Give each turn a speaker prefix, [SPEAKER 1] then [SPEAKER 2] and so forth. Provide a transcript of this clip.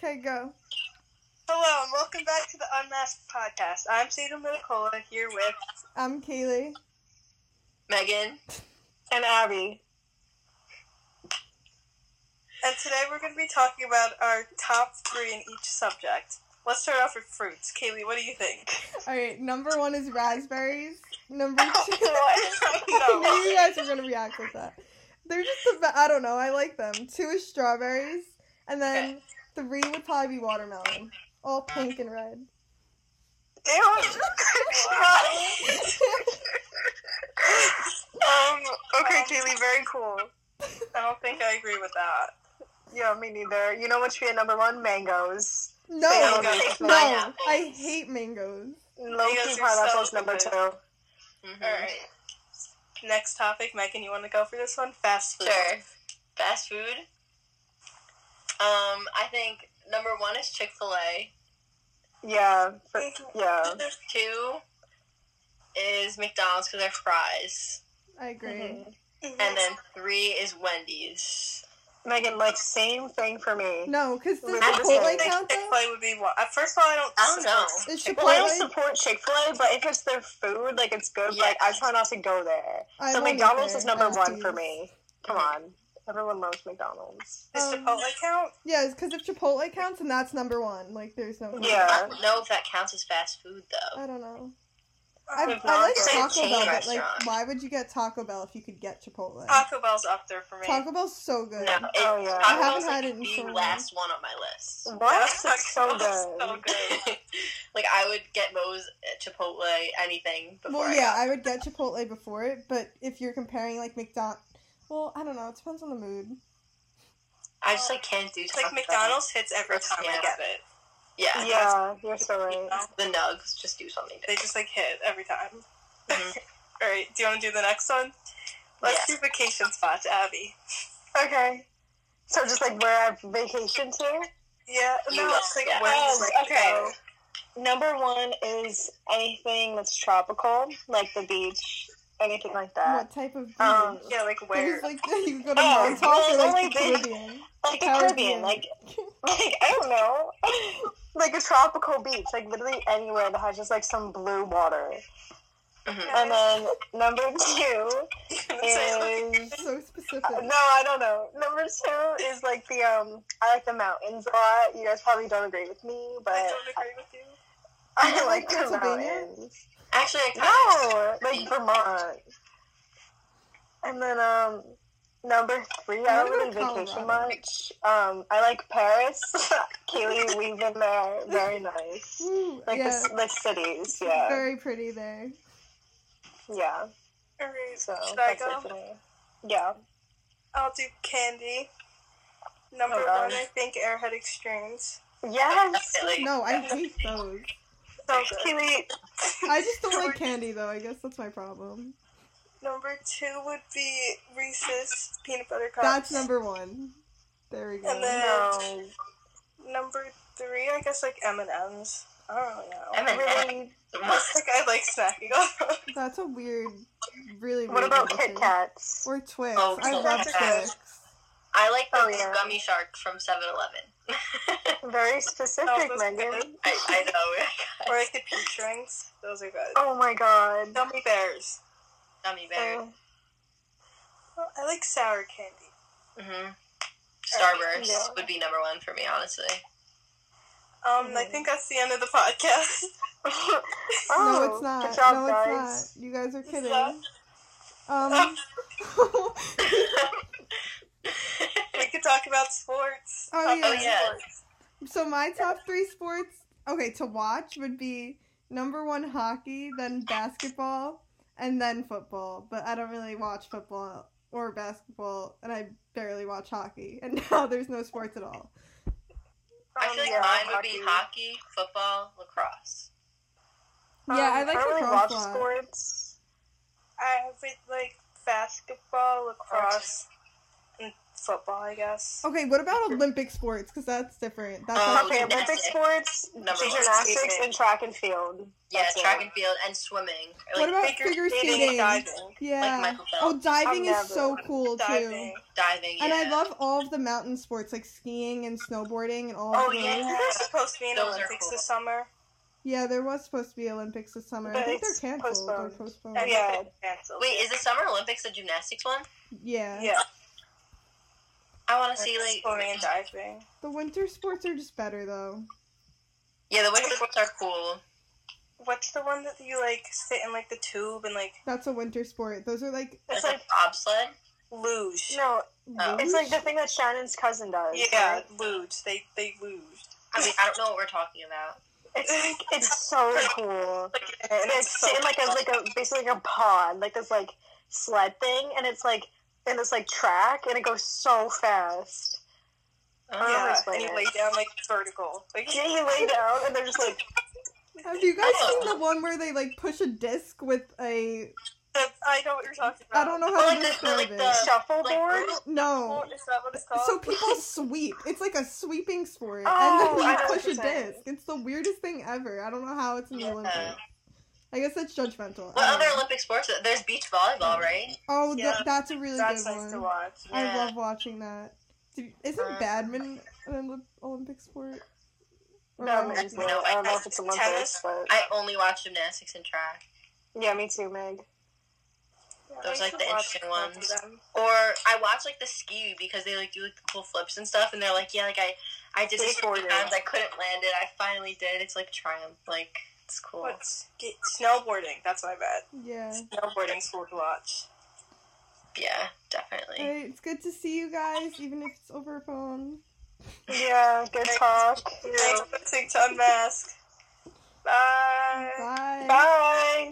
[SPEAKER 1] Okay, go.
[SPEAKER 2] Hello, and welcome back to the Unmasked Podcast. I'm Seda Medicola, here with...
[SPEAKER 1] I'm Kaylee.
[SPEAKER 3] Megan.
[SPEAKER 2] And Abby. And today we're going to be talking about our top 3 in each subject. Let's start off with fruits. Kaylee, what do you think?
[SPEAKER 1] Alright, number 1 is raspberries. Number 2...
[SPEAKER 2] No.
[SPEAKER 1] Maybe you guys are going to react with that. They're just I don't know, I like them. 2 is strawberries. And then 3 would probably be watermelon. All pink and red.
[SPEAKER 2] Ew. Okay, Kaylee, very cool. I don't think I agree with that.
[SPEAKER 4] Yeah, me neither. You know what should be at number 1? Mangoes.
[SPEAKER 1] No,
[SPEAKER 3] Pineapple.
[SPEAKER 1] I hate mangoes.
[SPEAKER 4] Low-key pineapple's number 2.
[SPEAKER 3] Mm-hmm.
[SPEAKER 2] Alright. Next topic. Megan, you want to go for this one? Fast food.
[SPEAKER 3] Sure. Fast food. I think number 1 is Chick-fil-A.
[SPEAKER 4] Yeah.
[SPEAKER 3] 2 is McDonald's because they're fries.
[SPEAKER 1] I agree.
[SPEAKER 3] And then 3 is Wendy's.
[SPEAKER 4] Megan, like, same thing for me.
[SPEAKER 1] No, because the
[SPEAKER 4] I just
[SPEAKER 1] Chipotle
[SPEAKER 4] think
[SPEAKER 1] count though?
[SPEAKER 2] Chick-fil-A would be what? First of all,
[SPEAKER 3] I don't know.
[SPEAKER 1] Is
[SPEAKER 4] Well, I don't
[SPEAKER 1] Chipotle?
[SPEAKER 4] support Chick-fil-A, but if it's their food, like, it's good,
[SPEAKER 3] Yeah.
[SPEAKER 4] like, I try not to go there.
[SPEAKER 1] I
[SPEAKER 4] So
[SPEAKER 1] won't eat
[SPEAKER 4] McDonald's
[SPEAKER 1] there.
[SPEAKER 4] is number
[SPEAKER 1] I
[SPEAKER 4] 1
[SPEAKER 1] refuse.
[SPEAKER 4] for me. Come on. Everyone loves McDonald's.
[SPEAKER 2] Does Chipotle count?
[SPEAKER 1] Yeah, because if Chipotle counts, and that's number 1. Like, there's no...
[SPEAKER 4] Yeah.
[SPEAKER 3] I don't know if that counts as fast food, though.
[SPEAKER 1] I don't know.
[SPEAKER 2] I
[SPEAKER 1] I like
[SPEAKER 4] It's
[SPEAKER 1] Taco
[SPEAKER 3] a chain
[SPEAKER 1] Bell, but, like,
[SPEAKER 3] restaurant.
[SPEAKER 1] why would you get Taco Bell if you could get Chipotle?
[SPEAKER 2] Taco Bell's up there for me.
[SPEAKER 1] Taco Bell's so good.
[SPEAKER 3] No,
[SPEAKER 4] Oh, yeah.
[SPEAKER 1] I
[SPEAKER 3] Taco
[SPEAKER 1] haven't
[SPEAKER 3] Bell's
[SPEAKER 1] had
[SPEAKER 3] like
[SPEAKER 1] it in
[SPEAKER 3] the
[SPEAKER 1] so long.
[SPEAKER 3] last one on my list.
[SPEAKER 4] What?
[SPEAKER 2] Taco
[SPEAKER 4] It's so
[SPEAKER 2] Bell's
[SPEAKER 4] good.
[SPEAKER 2] so good.
[SPEAKER 3] Like, I would get Moe's, Chipotle, anything before
[SPEAKER 1] Well,
[SPEAKER 3] I
[SPEAKER 1] yeah,
[SPEAKER 3] got-
[SPEAKER 1] I would get Chipotle before it, but if you're comparing, like, well, I don't know, it depends on the mood.
[SPEAKER 3] I just, like, can't do
[SPEAKER 2] It's
[SPEAKER 3] Taco
[SPEAKER 2] like McDonald's hits every time I
[SPEAKER 3] Yeah.
[SPEAKER 2] get it.
[SPEAKER 3] Yeah.
[SPEAKER 4] Yeah, you're so right.
[SPEAKER 2] You know?
[SPEAKER 3] The nugs just do something
[SPEAKER 2] They
[SPEAKER 3] different.
[SPEAKER 2] just like hit every time.
[SPEAKER 3] Mhm.
[SPEAKER 2] Alright, do you want to do the next one? Let's
[SPEAKER 3] Yeah.
[SPEAKER 2] do vacation spots, Abby.
[SPEAKER 4] Okay. So just, like, where I vacation to?
[SPEAKER 2] Yeah,
[SPEAKER 3] You
[SPEAKER 2] no,
[SPEAKER 3] know,
[SPEAKER 2] it's like
[SPEAKER 3] yeah.
[SPEAKER 2] where you like to
[SPEAKER 4] Okay.
[SPEAKER 2] go.
[SPEAKER 4] Number 1 is anything that's tropical, like the beach, anything like that.
[SPEAKER 1] What type of beach?
[SPEAKER 2] Yeah, like where?
[SPEAKER 1] Because, like, you go to
[SPEAKER 4] Oh,
[SPEAKER 1] Montauk or,
[SPEAKER 4] well,
[SPEAKER 1] like, the
[SPEAKER 4] only
[SPEAKER 1] Caribbean.
[SPEAKER 4] Like the
[SPEAKER 1] Caribbean.
[SPEAKER 4] Caribbean, like I don't know, like a tropical beach, like literally anywhere that has just like some blue water.
[SPEAKER 3] Mhm.
[SPEAKER 4] And then number 2 is
[SPEAKER 1] So specific.
[SPEAKER 4] no, I don't know. Number 2 is like the I like the mountains a lot. You guys probably don't agree with me, but
[SPEAKER 2] I don't agree with you.
[SPEAKER 4] I like the
[SPEAKER 1] Pennsylvania?
[SPEAKER 4] mountains.
[SPEAKER 3] Actually, I
[SPEAKER 4] No, like Vermont. And then number 3, I
[SPEAKER 1] I
[SPEAKER 4] don't
[SPEAKER 1] wanna
[SPEAKER 4] really
[SPEAKER 1] go to
[SPEAKER 4] vacation
[SPEAKER 1] Colorado.
[SPEAKER 4] much. I like Paris. Kaylee, we've been there. Very nice.
[SPEAKER 1] Ooh,
[SPEAKER 4] Like
[SPEAKER 1] yeah,
[SPEAKER 4] the cities, yeah.
[SPEAKER 1] very pretty there.
[SPEAKER 4] Yeah.
[SPEAKER 2] Alright,
[SPEAKER 4] So
[SPEAKER 2] should I
[SPEAKER 4] that's it
[SPEAKER 2] go?
[SPEAKER 4] for me. Yeah.
[SPEAKER 2] I'll do candy. Number
[SPEAKER 4] Oh,
[SPEAKER 2] 1,
[SPEAKER 4] God.
[SPEAKER 2] I think Airhead Extremes.
[SPEAKER 4] Yes.
[SPEAKER 3] definitely.
[SPEAKER 1] No, I hate those.
[SPEAKER 2] So good.
[SPEAKER 4] Kaylee.
[SPEAKER 1] I just don't like candy, though. I guess that's my problem.
[SPEAKER 2] Number 2 would be Reese's Peanut Butter Cups.
[SPEAKER 1] That's number 1. There we go.
[SPEAKER 2] And then
[SPEAKER 4] No.
[SPEAKER 2] number 3, I guess like M&M's. I don't really know.
[SPEAKER 3] M&M's.
[SPEAKER 4] Really?
[SPEAKER 2] Like I like snacking on them.
[SPEAKER 1] That's a weird, really weird
[SPEAKER 4] What about
[SPEAKER 1] number
[SPEAKER 4] Kit
[SPEAKER 1] 2.
[SPEAKER 4] Kats?
[SPEAKER 1] Or Twix.
[SPEAKER 3] Oh,
[SPEAKER 1] I
[SPEAKER 3] Kit
[SPEAKER 1] love
[SPEAKER 2] Kats.
[SPEAKER 1] Twix.
[SPEAKER 3] I like the
[SPEAKER 4] Oh, yeah.
[SPEAKER 3] gummy sharks from 7-Eleven.
[SPEAKER 4] Very specific,
[SPEAKER 2] those
[SPEAKER 4] Megan.
[SPEAKER 2] good.
[SPEAKER 3] I know.
[SPEAKER 2] Or like the peach rings. Those are good.
[SPEAKER 4] Oh my god.
[SPEAKER 2] Gummy bears.
[SPEAKER 3] Gummy bear.
[SPEAKER 2] Well, I like sour candy.
[SPEAKER 3] Mm-hmm. Starburst
[SPEAKER 4] Yeah.
[SPEAKER 3] would be number 1 for me, honestly.
[SPEAKER 2] I think that's the end of the podcast.
[SPEAKER 4] Oh,
[SPEAKER 1] No, it's not.
[SPEAKER 4] Good job,
[SPEAKER 1] no,
[SPEAKER 4] guys.
[SPEAKER 1] it's not. You guys are kidding.
[SPEAKER 2] not. We could talk about sports.
[SPEAKER 1] Oh,
[SPEAKER 2] Talk
[SPEAKER 1] yeah.
[SPEAKER 2] about
[SPEAKER 3] Yeah.
[SPEAKER 2] sports.
[SPEAKER 1] So my top 3 sports, okay, to watch would be number 1 hockey, then basketball, and then football. But I don't really watch football or basketball, and I barely watch hockey. And now there's no sports at all.
[SPEAKER 3] I feel like
[SPEAKER 4] yeah,
[SPEAKER 3] mine would be hockey, football, lacrosse.
[SPEAKER 1] Yeah, I like
[SPEAKER 4] I don't really
[SPEAKER 1] lacrosse
[SPEAKER 4] watch
[SPEAKER 1] a lot.
[SPEAKER 4] sports.
[SPEAKER 2] I would like basketball, lacrosse, and football, I guess.
[SPEAKER 1] Okay, what about Olympic sports? Because that's different. That's
[SPEAKER 3] Oh,
[SPEAKER 4] Okay, Olympic
[SPEAKER 3] gymnastics.
[SPEAKER 4] sports,
[SPEAKER 3] Number one.
[SPEAKER 4] gymnastics, and track and field.
[SPEAKER 3] Yeah,
[SPEAKER 4] That's
[SPEAKER 3] track
[SPEAKER 4] it.
[SPEAKER 3] and field and swimming. Or,
[SPEAKER 1] What
[SPEAKER 3] like,
[SPEAKER 1] about figure skating?
[SPEAKER 2] diving.
[SPEAKER 1] Yeah.
[SPEAKER 3] Like Michael Phelps.
[SPEAKER 1] Oh, diving
[SPEAKER 4] I've
[SPEAKER 1] is so
[SPEAKER 4] never-
[SPEAKER 1] cool too.
[SPEAKER 2] Diving.
[SPEAKER 3] diving. Yeah.
[SPEAKER 1] And I love all of the mountain sports like skiing and snowboarding and all
[SPEAKER 3] Oh,
[SPEAKER 1] of those.
[SPEAKER 3] yeah.
[SPEAKER 2] There's supposed to be an
[SPEAKER 3] Those are
[SPEAKER 2] Olympics
[SPEAKER 3] cool.
[SPEAKER 2] this summer.
[SPEAKER 1] Yeah, there was supposed to be Olympics this summer. I
[SPEAKER 4] But
[SPEAKER 1] think
[SPEAKER 4] it's
[SPEAKER 1] they're canceled or
[SPEAKER 4] postponed.
[SPEAKER 1] postponed.
[SPEAKER 2] And
[SPEAKER 4] Yeah.
[SPEAKER 2] it's canceled.
[SPEAKER 3] Wait, is the Summer Olympics the gymnastics one?
[SPEAKER 1] Yeah.
[SPEAKER 2] Yeah.
[SPEAKER 3] I want to see like.
[SPEAKER 2] Swimming and diving.
[SPEAKER 1] The winter sports are just better though.
[SPEAKER 3] Yeah, the winter sports are cool.
[SPEAKER 2] What's the one that you like sit in like the tube and like
[SPEAKER 1] That's a winter sport. Those are like
[SPEAKER 4] It's
[SPEAKER 3] Like
[SPEAKER 4] like
[SPEAKER 3] bobsled.
[SPEAKER 2] luge?
[SPEAKER 4] no,
[SPEAKER 3] Oh.
[SPEAKER 4] it's like the thing that Shannon's cousin does.
[SPEAKER 2] Yeah,
[SPEAKER 4] right?
[SPEAKER 2] luge. They luge.
[SPEAKER 3] I mean, I don't know what we're talking about.
[SPEAKER 4] It's so cool.
[SPEAKER 2] And
[SPEAKER 4] And it's
[SPEAKER 2] so
[SPEAKER 4] in like a basically like a pond, like this like sled thing, and it's like in this like track, and it goes so fast.
[SPEAKER 3] Oh,
[SPEAKER 2] yeah,
[SPEAKER 4] explain
[SPEAKER 2] and you
[SPEAKER 4] it.
[SPEAKER 2] lay down like vertical. Like
[SPEAKER 4] Yeah, you lay down, and they're just like
[SPEAKER 1] Have you guys
[SPEAKER 3] Oh.
[SPEAKER 1] seen the one where they like push a disc with a
[SPEAKER 2] I know what you're talking about.
[SPEAKER 1] I don't know
[SPEAKER 3] Oh,
[SPEAKER 1] how
[SPEAKER 3] like
[SPEAKER 1] to
[SPEAKER 3] the-
[SPEAKER 1] describe
[SPEAKER 3] like
[SPEAKER 1] it.
[SPEAKER 3] the-
[SPEAKER 4] shuffleboard.
[SPEAKER 1] No.
[SPEAKER 2] Is that what it's called?
[SPEAKER 1] So people sweep. It's like a sweeping sport,
[SPEAKER 4] Oh,
[SPEAKER 1] and
[SPEAKER 4] I
[SPEAKER 1] then
[SPEAKER 4] know
[SPEAKER 1] you
[SPEAKER 4] what
[SPEAKER 1] push a
[SPEAKER 4] you're saying.
[SPEAKER 1] disc. It's the weirdest thing ever. I don't know how it's in the
[SPEAKER 3] Yeah.
[SPEAKER 1] Olympics. I guess that's judgmental.
[SPEAKER 3] What
[SPEAKER 1] I don't
[SPEAKER 3] other
[SPEAKER 1] know.
[SPEAKER 3] Olympic sports? There's beach volleyball, right?
[SPEAKER 1] Oh,
[SPEAKER 2] Yeah.
[SPEAKER 1] that's a really
[SPEAKER 2] That's
[SPEAKER 1] good
[SPEAKER 2] nice
[SPEAKER 1] one.
[SPEAKER 2] to watch.
[SPEAKER 1] I
[SPEAKER 3] Yeah.
[SPEAKER 1] love watching that. Isn't badminton an Olympic sport? Or
[SPEAKER 4] No,
[SPEAKER 1] am I-
[SPEAKER 4] maybe. I don't know if it's Olympics,
[SPEAKER 2] Tennis?
[SPEAKER 4] but
[SPEAKER 3] I only watch gymnastics and track.
[SPEAKER 4] yeah, me too, Meg.
[SPEAKER 3] Those,
[SPEAKER 2] I
[SPEAKER 3] like,
[SPEAKER 2] used
[SPEAKER 3] the
[SPEAKER 2] to watch
[SPEAKER 3] interesting
[SPEAKER 2] both of
[SPEAKER 3] ones.
[SPEAKER 2] them.
[SPEAKER 3] Or I watch like the ski because they like do like the cool flips and stuff, and they're like, yeah, like I did this 50
[SPEAKER 4] Skateboarding.
[SPEAKER 3] times, I couldn't land it, I finally did. It's like a triumph, like it's cool.
[SPEAKER 2] What's snowboarding? That's my bad.
[SPEAKER 1] Yeah.
[SPEAKER 2] Snowboarding's cool to watch.
[SPEAKER 3] Yeah, definitely.
[SPEAKER 1] Alright, it's good to see you guys, even if it's over a phone.
[SPEAKER 4] Yeah, good talk.
[SPEAKER 2] Thanks for listening to Unmask. Bye.
[SPEAKER 1] Bye.
[SPEAKER 4] Bye.